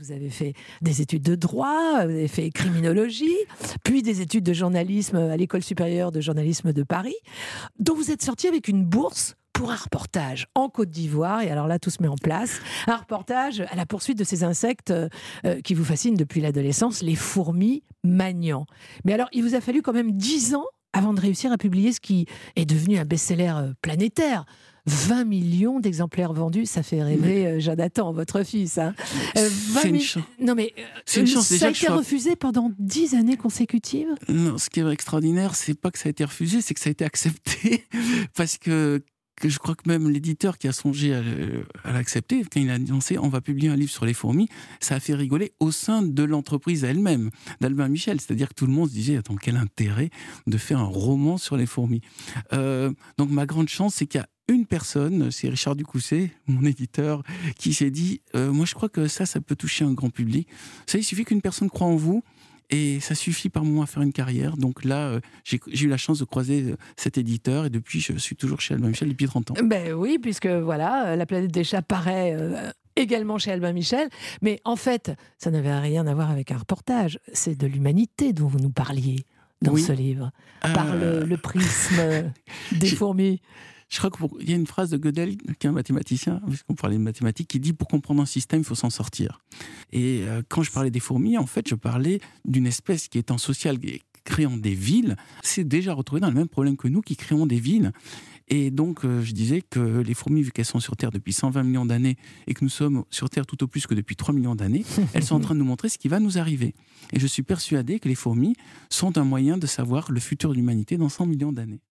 vous avez fait des études de droit, vous avez fait criminologie, puis des études de journalisme à l'École supérieure de journalisme de Paris, dont vous êtes sorti avec une bourse pour un reportage en Côte d'Ivoire. Et alors là, tout se met en place. Un reportage à la poursuite de ces insectes qui vous fascinent depuis l'adolescence, les fourmis magnans. Mais alors, il vous a fallu quand même 10 ans avant de réussir à publier ce qui est devenu un best-seller planétaire. 20 millions d'exemplaires vendus, ça fait rêver Jonathan, votre fils. Hein. C'est une chance. Non mais C'est une chance, ça déjà a que été refusé pendant 10 années consécutives. Non, ce qui est extraordinaire, c'est pas que ça a été refusé, c'est que ça a été accepté. Parce que je crois que même l'éditeur qui a songé à l'accepter, quand il a annoncé on va publier un livre sur les fourmis, ça a fait rigoler au sein de l'entreprise elle-même, d'Albin Michel. C'est-à-dire que tout le monde se disait attends, quel intérêt de faire un roman sur les fourmis. Donc ma grande chance, c'est qu'il y a une personne, c'est Richard Ducousset, mon éditeur, qui s'est dit moi je crois que ça peut toucher un grand public. Ça, il suffit qu'une personne croie en vous. Et ça suffit par moment à faire une carrière. Donc là, j'ai eu la chance de croiser cet éditeur. Et depuis, je suis toujours chez Albin Michel depuis 30 ans. Ben oui, puisque voilà, La planète des chats paraît également chez Albin Michel. Mais en fait, ça n'avait rien à voir avec un reportage. C'est de l'humanité dont vous nous parliez dans ce livre. Par le prisme des fourmis. Je crois qu'il y a une phrase de Gödel, qui est un mathématicien, puisqu'on parlait de mathématiques, qui dit « Pour comprendre un système, il faut s'en sortir ». Et quand je parlais des fourmis, en fait, je parlais d'une espèce qui étant sociale, créant des villes, c'est déjà retrouvé dans le même problème que nous, qui créons des villes. Et donc, je disais que les fourmis, vu qu'elles sont sur Terre depuis 120 millions d'années, et que nous sommes sur Terre tout au plus que depuis 3 millions d'années, elles sont en train de nous montrer ce qui va nous arriver. Et je suis persuadé que les fourmis sont un moyen de savoir le futur de l'humanité dans 100 millions d'années.